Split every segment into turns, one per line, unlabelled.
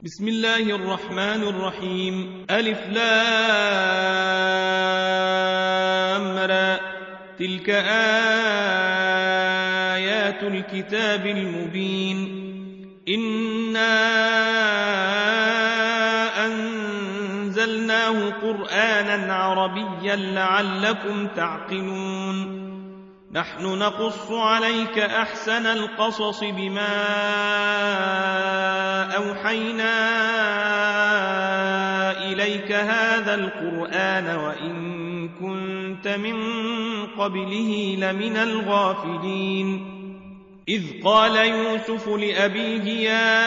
بسم الله الرحمن الرحيم. ألف لام را. تلك آيات الكتاب المبين. إنا أنزلناه قرآنا عربيا لعلكم تعقلون. نحن نقص عليك أحسن القصص بما أوحينا إليك هذا القرآن وإن كنت من قبله لمن الغافلين. إذ قال يوسف لأبيه يا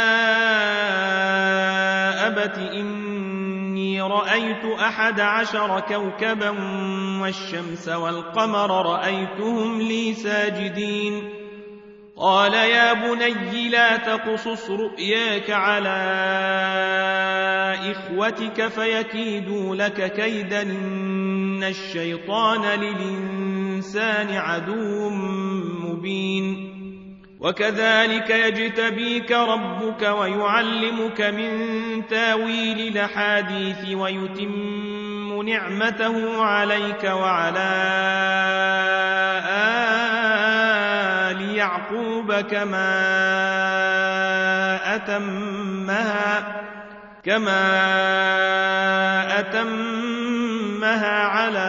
أبت إني رأيت 11 كوكبا والشمس والقمر رأيتهم لي ساجدين. قال يا بني لا تقصص رؤياك على إخوتك فيكيدوا لك كيدا إن الشيطان للإنسان عدو مبين. وكذلك يجتبيك ربك ويعلمك من تاويل الأحاديث ويتم نعمته عليك وعلى آل يعقوب كما أتمها على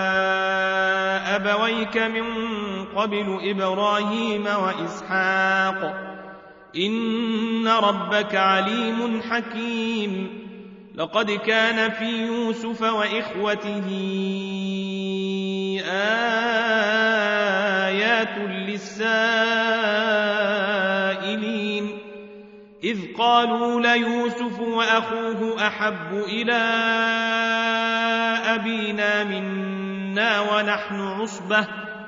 أبويك من قبل إبراهيم وإسحاق إن ربك عليم حكيم. لقد كان في يوسف وإخوته آيات للسائلين إذ قالوا ليوسف وأخوه أحب إلى أبينا منا ونحن عصبة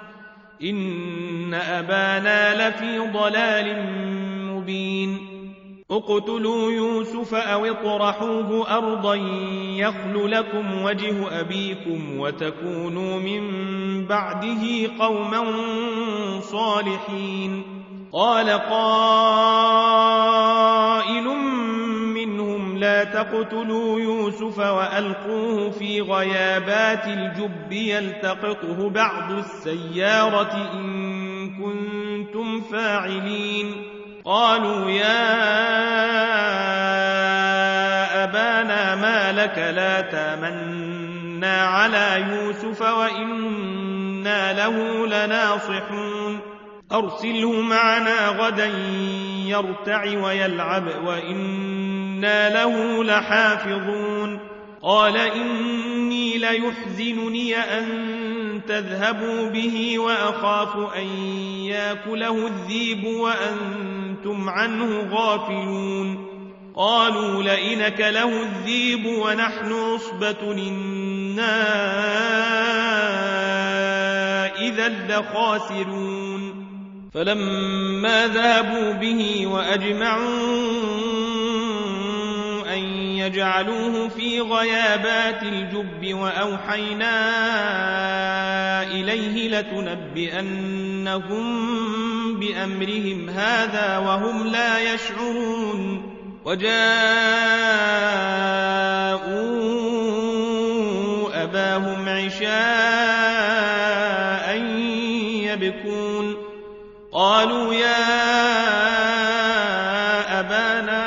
إن أبانا لفي ضلال مبين. اقتلوا يوسف أو اطرحوه أرضا يخل لكم وجه أبيكم وتكونوا من بعده قوما صالحين. قال قائل منهم لا تقتلوا يوسف وألقوه في غيابات الجب يلتقطه بعض السيارة إن كنتم فاعلين. قالوا يا أبانا ما لك لا تامنا على يوسف وإنا له لناصحون. أرسله معنا غدا يرتع ويلعب وإنا له لحافظون. قال إني ليحزنني أن تذهبوا به وأخاف أن يأكله الذئب وأنتم عنه غافلون. قالوا لئن أكله الذئب ونحن عصبة إنا إذا لخاسرون. فلما ذهبوا به وأجمعوا أن يجعلوه في غيابات الجب وأوحينا إليه لتنبئنهم بأمرهم هذا وهم لا يشعرون. وجاءوا أباهم عشاء يبكون. قالوا يا أبانا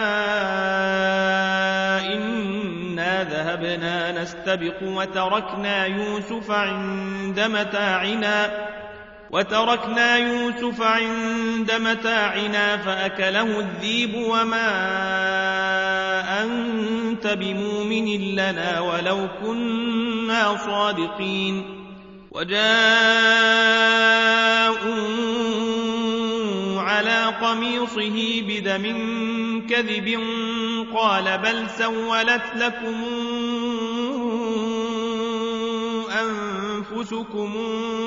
إنا ذهبنا نستبق وتركنا يوسف عند متاعنا فأكله الذئب وما أنت بمؤمن لنا ولو كنا صادقين. وجاءوا على قميصه بدم كذب قال بل سولت لكم أنفسكم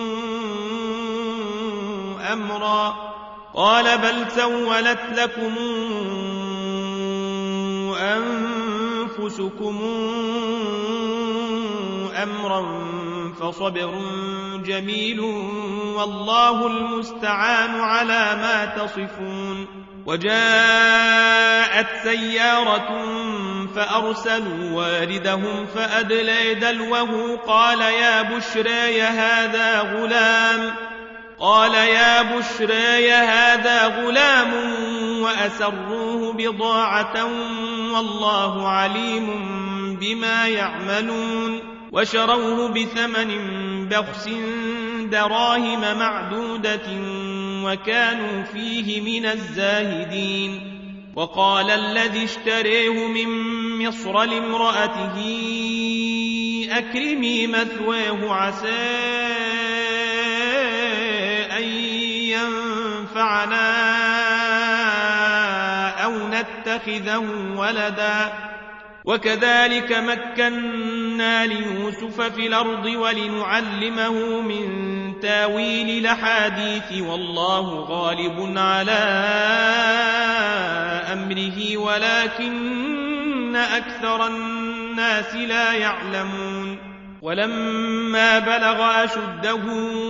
أمرا فصبر جميل والله المستعان على ما تصفون. وجاءت سيارة فأرسلوا واردهم فأدلى دلوه قال يا بشرى هذا غلام وأسروه بضاعة والله عليم بما يعملون وشروه بثمن بخس دراهم معدودة وكانوا فيه من الزاهدين وقال الذي اشتريه من مصر لامرأته أكرمي مثواه عسى أن ينفعنا أو نتخذه ولدا وكذلك مكنا ليوسف في الأرض ولنعلمه من تاويل الأحاديث والله غالب على أمره ولكن أكثر الناس لا يعلمون ولما بلغ أشده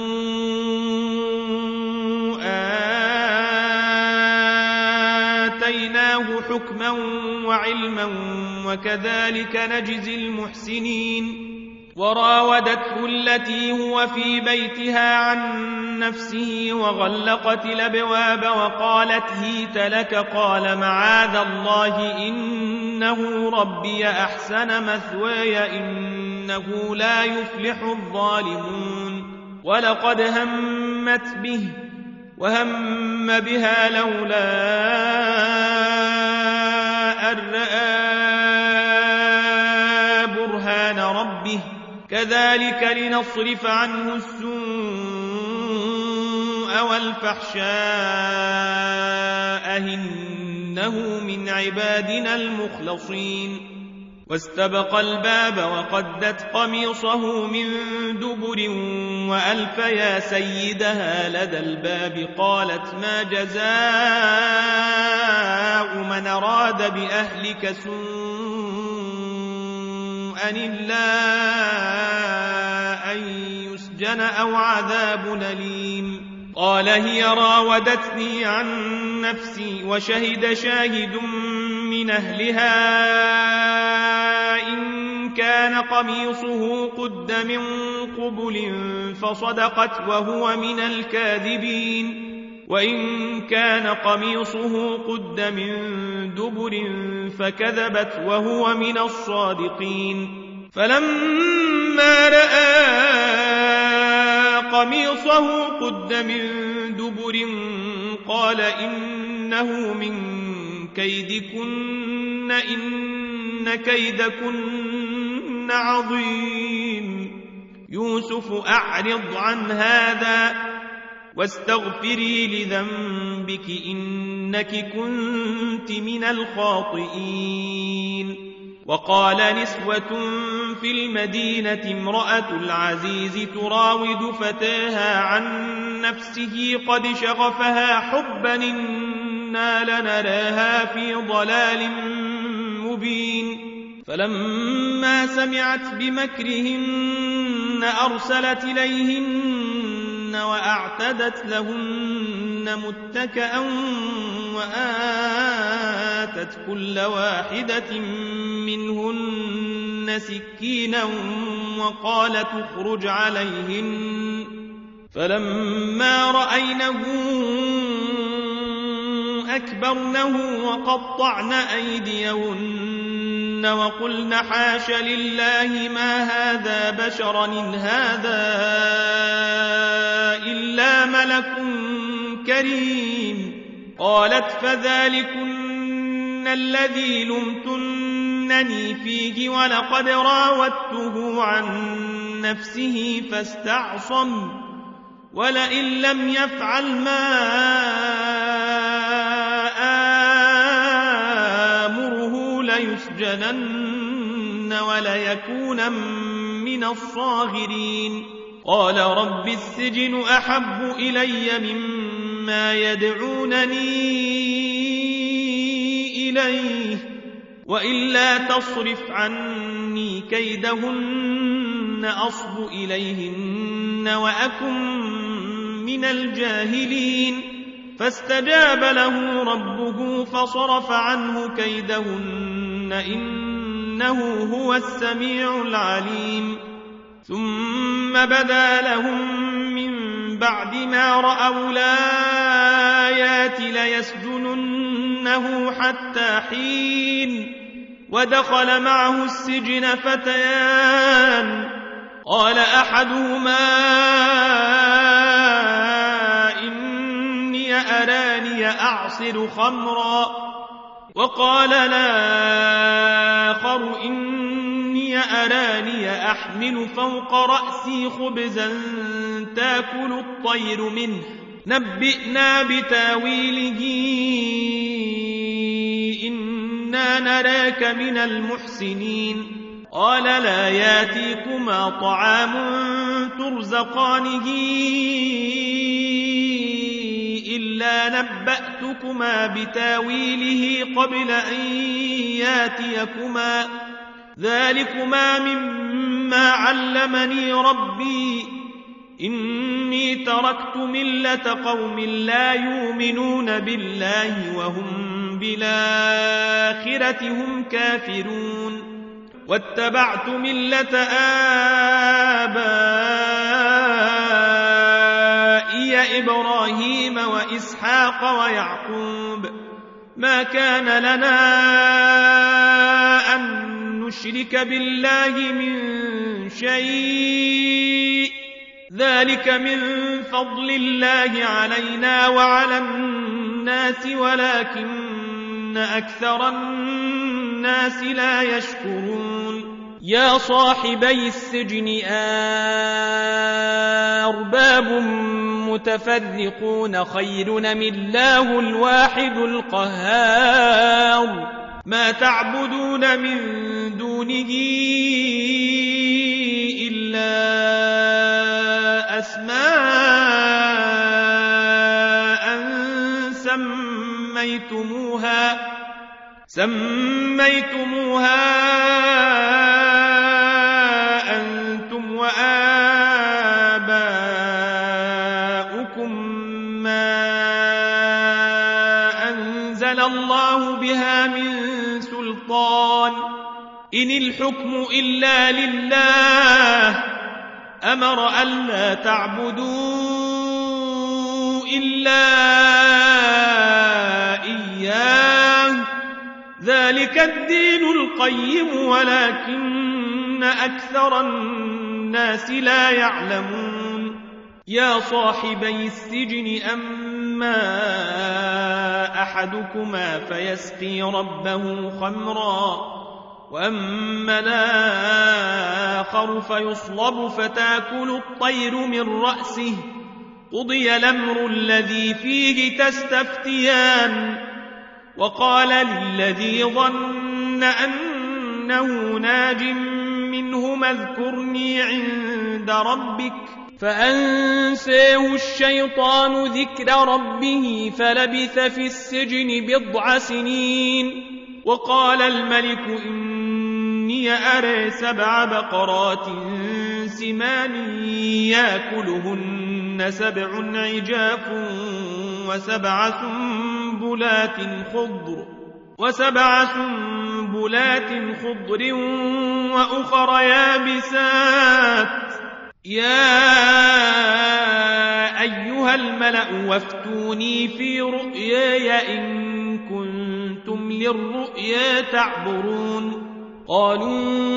آتيناه حكما وعلما وكذلك نجزي المحسنين وراودته التي هو في بيتها عن نفسه وغلقت الأبواب وقالت هيت لك قال معاذ الله إنه ربي أحسن مثواي إنه لا يفلح الظالمون ولقد همت به وهم بها لولا أن رأى برهان ربه كذلك لنصرف عنه السوء والفحشاء إنه من عبادنا المخلصين واستبق الباب وقدت قميصه من دبر وألف يا سيدها لدى الباب قالت ما جزاء من أراد بأهلك سوءا إلا أن يسجن أو عذاب أليم قال هي راودتني عن نفسي وشهد شاهد من أهلها إن كان قميصه قد من قبل فصدقت وهو من الكاذبين وإن كان قميصه قد من دبر فكذبت وهو من الصادقين فلما رأى قميصه قد من دبر قال إنه من كيدكن إن كيدكن عظيم يوسف أعرض عن هذا واستغفري لذنبك إنك كنت من الخاطئين وقال نسوة في المدينة امرأة العزيز تراود فتاها عن نفسه قد شغفها حبا إنا لنراها في ضلال مبين فلما سمعت بمكرهن أرسلت إليهن وأعتدت لهن متكئا وآتت كل واحدة منهن سكينا وقالت اخرج عليهن فلما رأينه أكبرنه وقطعن أيديهن وقلن حاش لله ما هذا بشرا إن هذا إلا ملك كريم قالت فذلكن الذي لمتنني فيه ولقد راودته عن نفسه فاستعصم ولئن لم يفعل ما آمره ليسجنن وليكون من الصاغرين قال رب السجن أحب إلي مما يدعونني إليه وإلا تصرف عني كيدهن أصب إليهن وأكن من الجاهلين فاستجاب له ربه فصرف عنه كيدهن إنه هو السميع العليم ثم بدا لهم من بعد ما رأوا الآيات ليسجننه حتى حين ودخل معه السجن فتيان قال أحدهما إني أراني أعصر خمرا وقال الآخر إني أراني أحمل فوق رأسي خبزا تأكل الطير منه نبئنا بتاويله إنا نراك من المحسنين قال لا ياتيكما طعام ترزقانه إلا نبأتكما بتاويله قبل أن ياتيكما ذلكما مما علمني ربي إني تركت ملة قوم لا يؤمنون بالله وهم بالآخرة هم كافرون واتبعت ملة آبائي إبراهيم وإسحاق ويعقوب ما كان لنا أن نشرك بالله من شيء ذلك من فضل الله علينا وعلى الناس ولكن أكثر الناس لا يشكرون يا صاحبي السجن أرباب متفرقون خير أم الله الواحد القهار ما تعبدون من دونه إلا أسماء سميتموها أنتم وآباؤكم ما أنزل الله بها من سلطان إن الحكم إلا لله أمر ألا تعبدوا إلا إياه ذلك الدين القيم ولكن أكثر الناس لا يعلمون يا صاحبي السجن أما أحدكما فيسقي ربه خمرا وأما الآخر فيصلب فتأكل الطير من رأسه قضي الأمر الذي فيه تستفتيان وقال للذي ظن أنه ناج منهما اذكرني عند ربك فأنساه الشيطان ذكر ربه فلبث في السجن 9 سنين وقال الملك إني أرى 7 بقرات سمان يأكلهن 7 عجاف وسبع سنبلات خضر وأخر يابسات يا أيها الملأ وافتوني في رؤياي إن كنتم للرؤيا تعبرون قالوا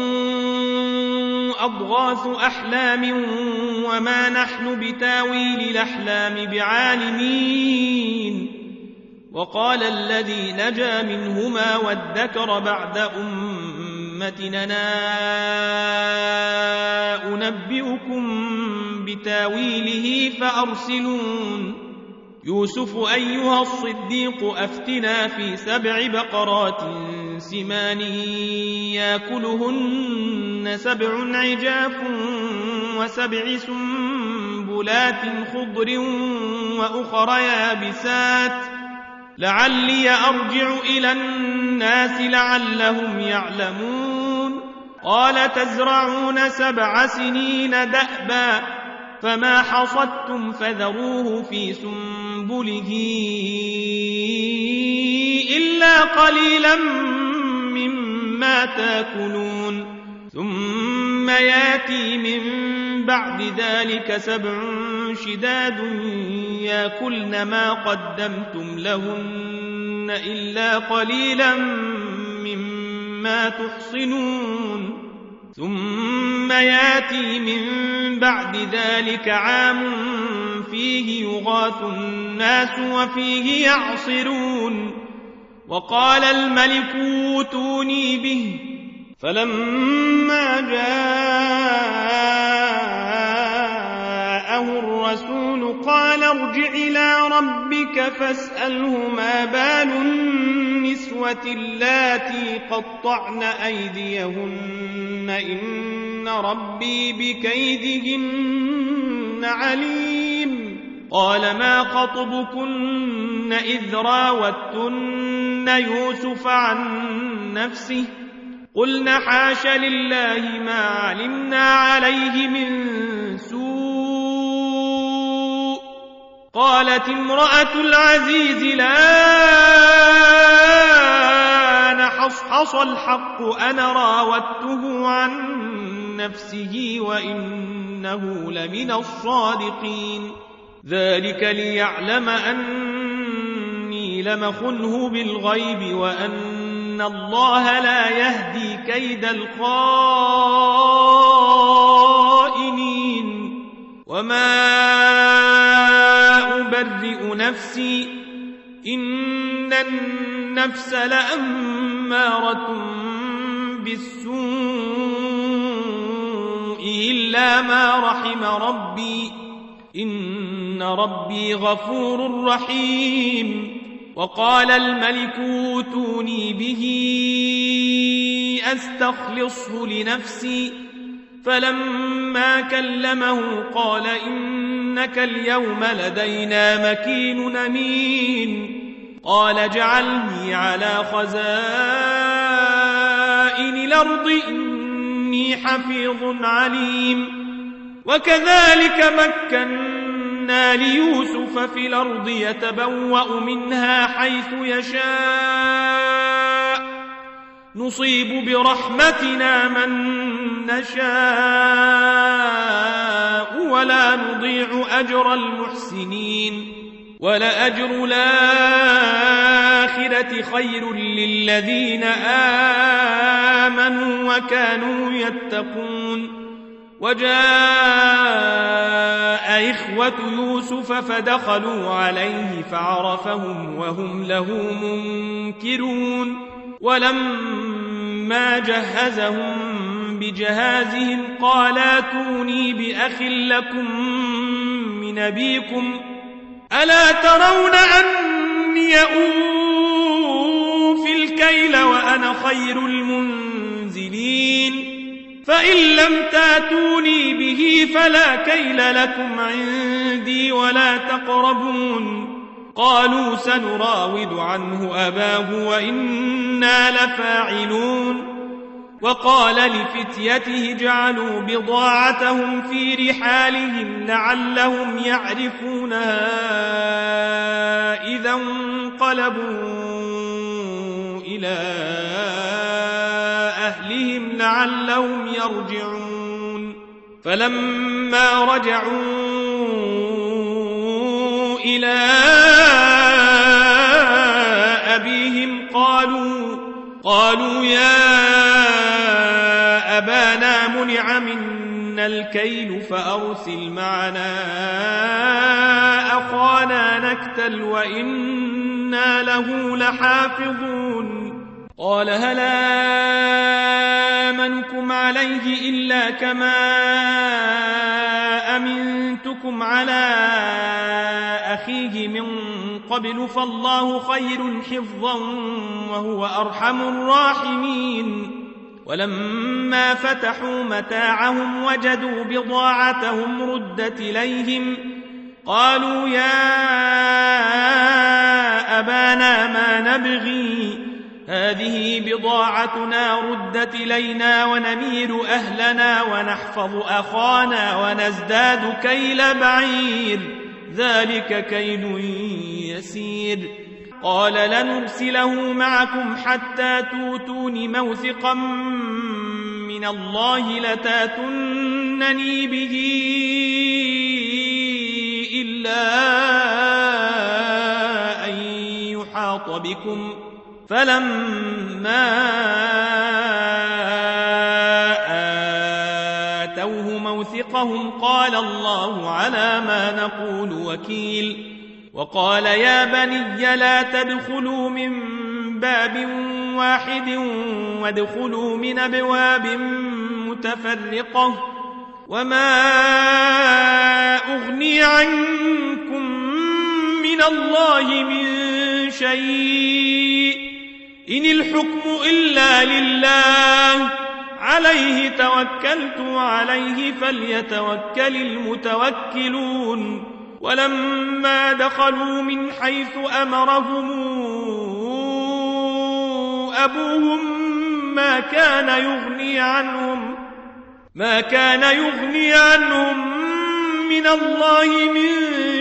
أضغاث أحلام وما نحن بتاويل الأحلام بعالمين وقال الذي نجا منهما وادكر بعد أمتنا أنبئكم بتاويله فأرسلون يوسف أيها الصديق أفتنا في 7 بقرات سمان يأكلهن 7 عجاف و7 سنبلات خضر وأخر يابسات لعلي أرجع إلى الناس لعلهم يعلمون قال تزرعون 7 سنين دأبا فما حصدتم فذروه في سنبله سنبله إلا قليلا مما تاكلون ثم ياتي من بعد ذلك 7 شداد ياكلن ما قدمتم لهن إلا قليلا مما تحصنون ثم ياتي من بعد ذلك عام فيه يغاث الناس وفيه يعصرون وقال الملك اوتوني به فلما جاءه الرسول قال ارجع إلى ربك فاسأله ما بال النسوة اللاتي قطعن أيديهن إن ربي بكيدهن عليم قال ما خطبكن إذ راوتن يوسف عن نفسه قلنا حاش لله ما علمنا عليه من سوء قالت امرأة العزيز الآن حصحص الحق أنا راودته عن نفسه وإنه لمن الصادقين ذلك ليعلم أني لم أخنه بالغيب وأن الله لا يهدي كيد الخائنين وما أبرئ نفسي إن النفس لأمارة بالسوء إلا ما رحم ربي إن ربي غفور رحيم وقال الملك اوتوني به أستخلصه لنفسي فلما كلمه قال إنك اليوم لدينا مكين أمين قال اجعلني على خزائن الأرض إني حفيظ عليم وكذلك مكنا ليوسف في الأرض يتبوأ منها حيث يشاء نصيب برحمتنا من نشاء ولا نضيع أجر المحسنين ولأجر الآخرة خير للذين آمنوا وكانوا يتقون وجاء إخوة يوسف فدخلوا عليه فعرفهم وهم له منكرون ولما جهزهم بجهازهم قال اتوني بأخ لكم من أبيكم ألا ترون أني أوفي الكيل وأنا خير المنزلين فإن لم تاتوني به فلا كيل لكم عندي ولا تقربون قالوا سنراود عنه أباه وإنا لفاعلون وقال لفتيته جعلوا بضاعتهم في رحالهم لعلهم يعرفونها إذا انقلبوا إلى أهلهم لعلهم يرجعون فلما رجعوا إلى أبيهم قالوا يا أبانا منع منا الكيل فأرسل معنا أخانا نكتل وإنا له لحافظون قال هل آمنكم عليه إلا كما أمنتكم على أخيه من قبل فالله خير حفظا وهو أرحم الراحمين ولما فتحوا متاعهم وجدوا بضاعتهم ردت إليهم قالوا يا أبانا ما نبغي هذه بضاعتنا ردت إلينا ونمير أهلنا ونحفظ أخانا ونزداد كيل بعير ذلك كيد يسير. قال لنرسله معكم حتى توتون موثقا من الله لتاتونني به إلا أن يحاط بكم. فلما آتوه موثقهم قال الله على ما نقول وكيل. وقال يا بني لا تدخلوا من باب واحد وادخلوا من أبواب متفرقة وما أغني عنكم من الله من شيء إن الحكم إلا لله عليه توكلت وعليه فليتوكل المتوكلون. ولما دخلوا من حيث أمرهم أبوهم ما كان يغني عنهم من الله من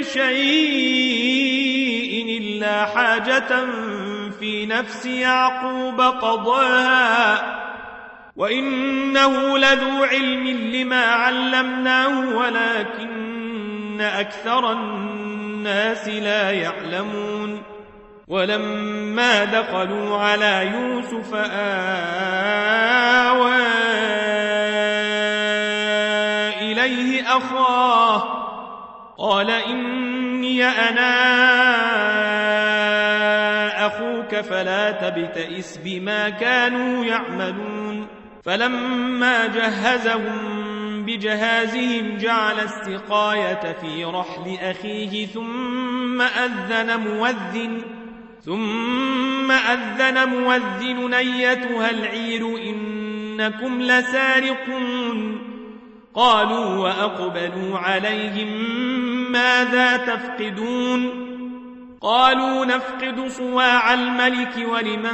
شيء إلا حاجة في نفس يعقوب قضاها وإنه لذو علم لما علمناه ولكن أكثر الناس لا يعلمون. ولما دخلوا على يوسف آوى إليه أخاه قال إني أنا أخوك فلا تبتئس بما كانوا يعملون. فلما جهزهم بجهازهم جعل السقاية في رحل أخيه ثم أذن مؤذن أيتها العير إنكم لسارقون. قالوا وأقبلوا عليهم ماذا تفقدون؟ قالوا نفقد صواع الملك ولمن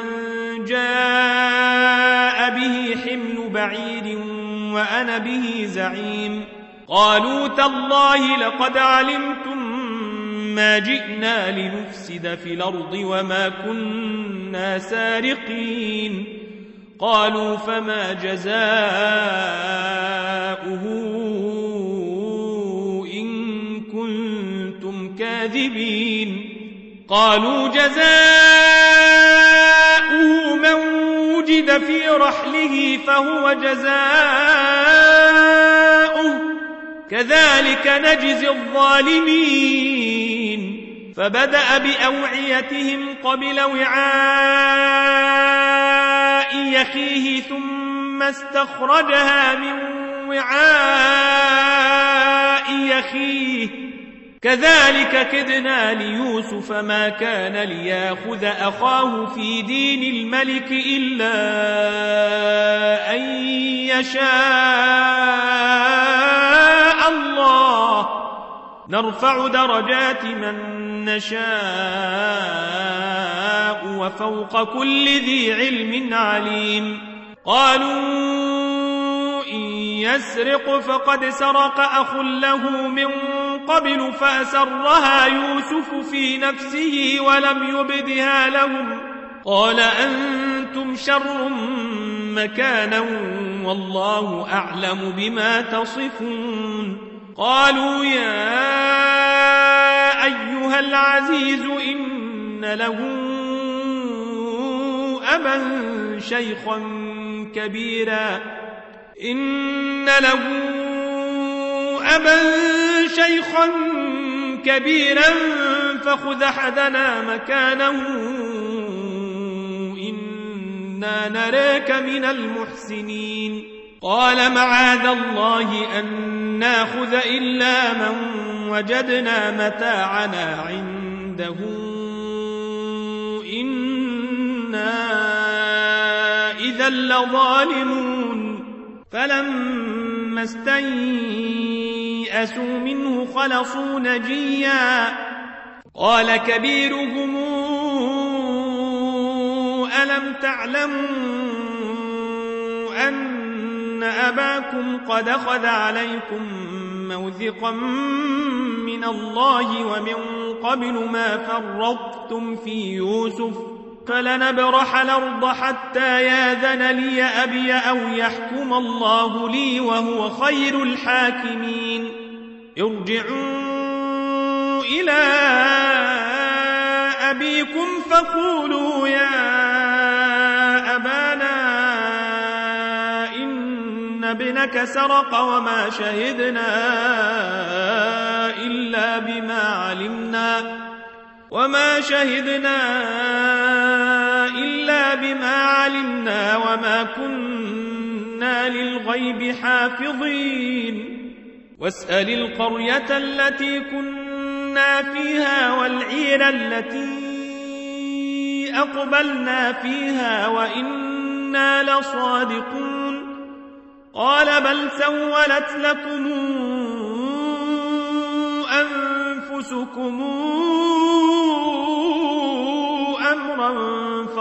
جاء به حمل بعير وأنا به زعيم. قالوا تالله لقد علمتم ما جئنا لنفسد في الأرض وما كنا سارقين. قالوا فما جزاؤه إن كنتم كاذبين؟ قالوا جزاؤه من وجد في رحله فهو جزاؤه كذلك نجزي الظالمين. فبدأ بأوعيتهم قبل وعاء يخيه ثم استخرجها من وعاء يخيه كذلك كدنا ليوسف ما كان ليأخذ أخاه في دين الملك إلا أن يشاء الله نرفع درجات من نشاء وفوق كل ذي علم عليم. قالوا إن يسرق فقد سرق أخ له من قبل فأسرها يوسف في نفسه ولم يبدها لهم قال أنتم شر مكانا والله أعلم بما تصفون. قالوا يا أيها العزيز إن له أبا شيخا كبيرا فخذ أحدنا مكانه إنا نراك من المحسنين. قال معاذ الله أن ناخذ إلا من وجدنا متاعنا عنده إنا إذا لظالمون. فلما استيئسوا منه خلصوا نجيا قال كبيرهم ألم تعلموا أن أباكم قد أخذ عليكم موثقا من الله ومن قبل ما فرطتم في يوسف فلنبرح الأرض حتى ياذن لي أبي أو يحكم الله لي وهو خير الحاكمين ارجعوا إلى أبيكم فقولوا يا أبانا إن ابنك سرق وما شهدنا إلا بما علمنا وما كنا للغيب حافظين واسأل القرية التي كنا فيها والعير التي أقبلنا فيها وإنا لصادقون قال بل سولت لكم أنفسكم أمرا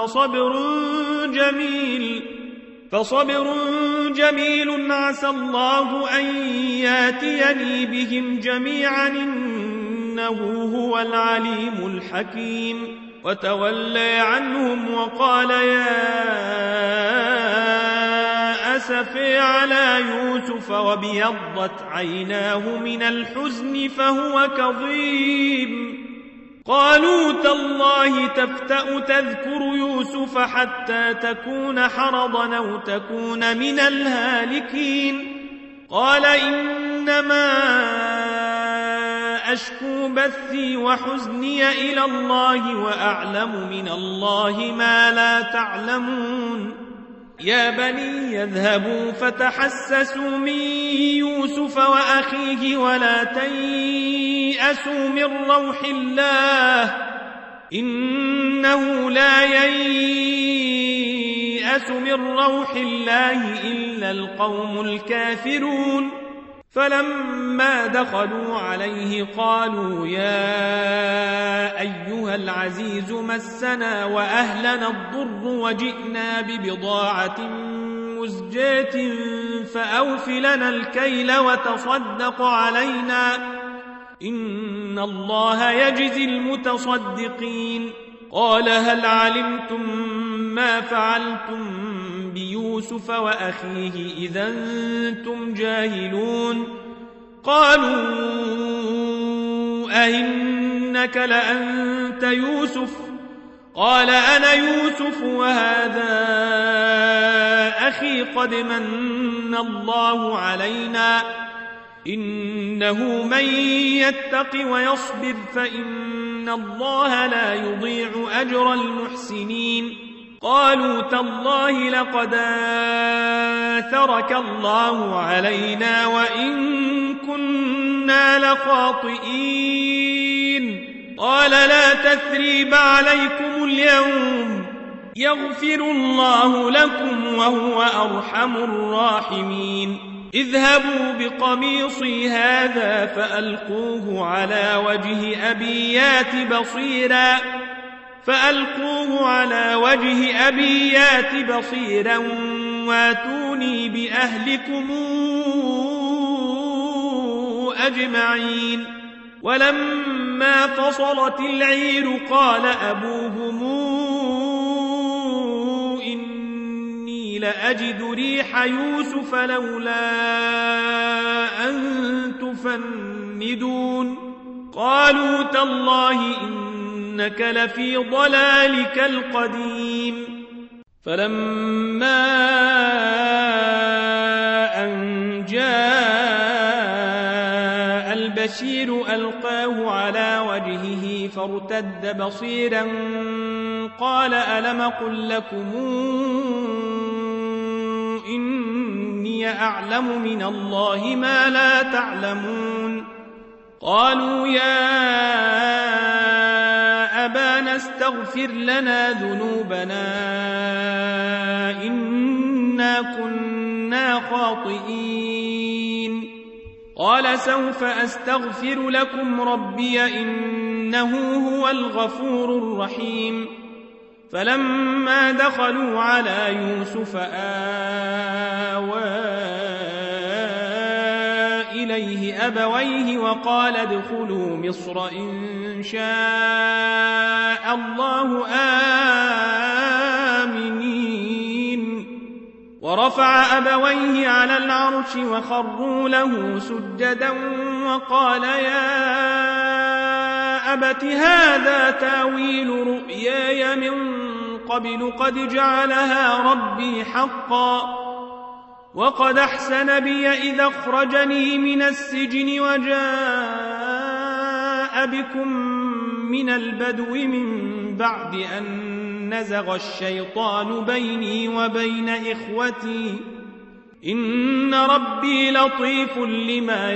فصبر جميل عسى الله أن ياتيني بهم جميعا إنه هو العليم الحكيم وتولى عنهم وقال يا أسفي على يوسف وابيضت عيناه من الحزن فهو كظيم قالوا تالله تفتأ تذكر يوسف حتى تكون حرضا أو تكون من الهالكين قال إنما أشكو بثي وحزني إلى الله وأعلم من الله ما لا تعلمون يا بني يذهبوا فتحسسوا من يوسف وأخيه ولا تيأسوا من روح الله إنه لا ييأس من روح الله إلا القوم الكافرون فلما دخلوا عليه قالوا يا أيها العزيز مسنا وأهلنا الضر وجئنا ببضاعة مزجاة فأوف لنا الكيل وتصدق علينا إن الله يجزي المتصدقين قال هل علمتم ما فعلتم بيوسف وأخيه إذا أنتم جاهلون قالوا أئنك لأنت يوسف قال أنا يوسف وهذا أخي قد من الله علينا إنه من يتق ويصبر فإن الله لا يضيع أجر المحسنين قالوا تالله لقد آثرك الله علينا وإن كنا لخاطئين قال لا تثريب عليكم اليوم يغفر الله لكم وهو أرحم الراحمين اذهبوا بقميصي هذا فألقوه على وجه أبي يات بصيرا واتوني بأهلكم أجمعين ولما فصلت العير قال أبوهم إني لأجد ريح يوسف لولا أن تفندون قالوا تالله إنك لفي ضلالك القديم فلما أن جاء البشير ألقاه على وجهه فارتد بصيرا قال ألم قل لكم إني أعلم من الله ما لا تعلمون قالوا يا أبانا استغفر لنا ذنوبنا إنا كنا خاطئين قال سوف أستغفر لكم ربي إنه هو الغفور الرحيم فلما دخلوا على يوسف آوى أبويه وقال ادخلوا مصر إن شاء الله آمنين ورفع أبويه على العرش وخروا له سجدا وقال يا أبت هذا تاويل رؤياي من قبل قد جعلها ربي حقا وقد أحسن بي إذا أخرجني من السجن وجاء بكم من البدو من بعد أن نزغ الشيطان بيني وبين إخوتي إن ربي لطيف لما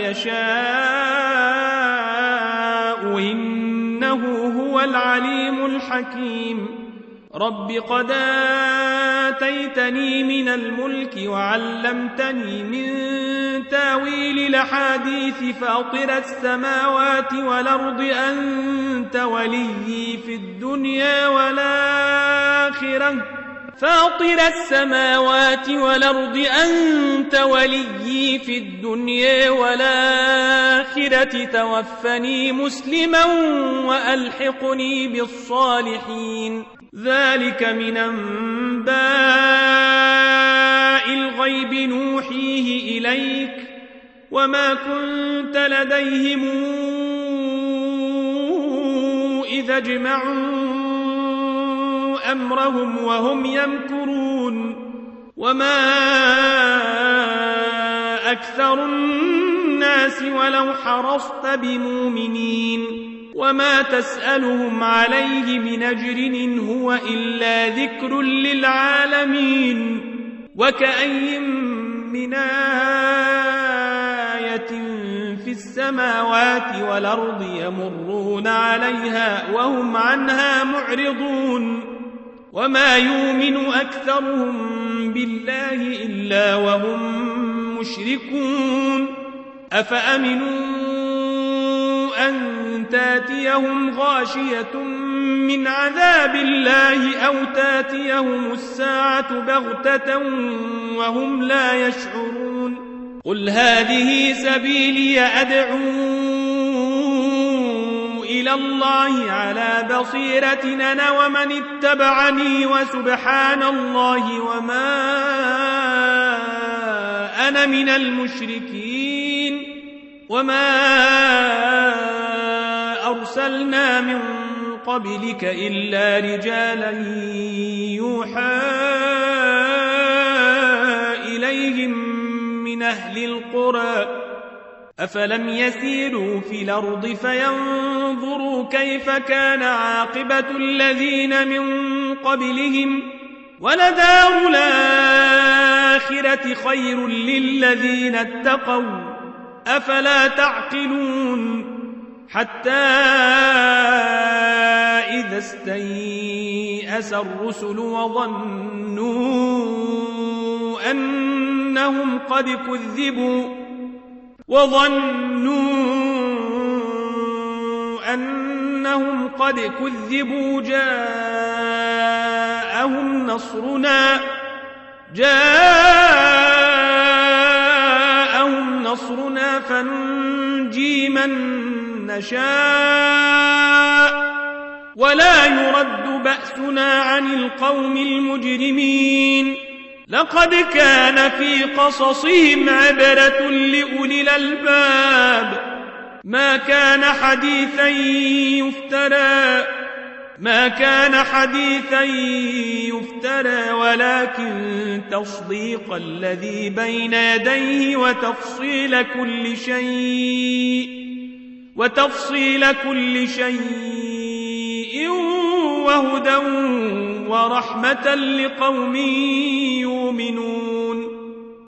يشاء إنه هو العليم الحكيم رب قد آتيتني من الملك وعلمتني من تاويل الأحاديث فاطر السماوات والأرض أنت وليي في الدنيا والآخرة فاطر السماوات والأرض أنت وليي في الدنيا والآخرة توفني مسلما وألحقني بالصالحين ذلك من أنباء الغيب نوحيه إليك وما كنت لديهم إذا اجمعوا أمرهم وهم يمكرون وما أكثر الناس ولو حرصت بمؤمنين وما تسألهم عليه من أجر إن هو إلا ذكر للعالمين وكأي من آية في السماوات والأرض يمرون عليها وهم عنها معرضون وما يؤمن أكثرهم بالله إلا وهم مشركون أفأمنوا أن تاتيهم غاشية من عذاب الله أو تاتيهم الساعة بغتة وهم لا يشعرون قل هذه سبيلي أدعو إلى الله على بصيرة أنا ومن اتبعني وسبحان الله وما أنا من المشركين وما أرسلنا من قبلك إلا رجالا يوحى إليهم من أهل القرى أفلم يسيروا في الأرض فينظروا كيف كان عاقبة الذين من قبلهم ولدار الآخرة خير للذين اتقوا أفلا تعقلون حتى إذا استيأس الرسل وظنوا أنهم قد كذبوا جاءهم نصرنا فننجي من نشاء ولا يرد بأسنا عن القوم المجرمين لقد كان في قصصهم عبرة لأولي الألباب ما كان حديثا يفترى ولكن تصديق الذي بين يديه وتفصيل كل شيء وهدى ورحمة لقوم يؤمنون